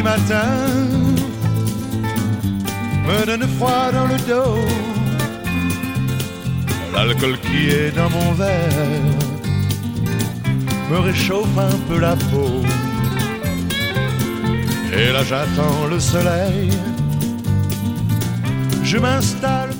matin me donne froid dans le dos. L'alcool qui est dans mon verre me réchauffe un peu la peau. Et là j'attends le soleil, je m'installe.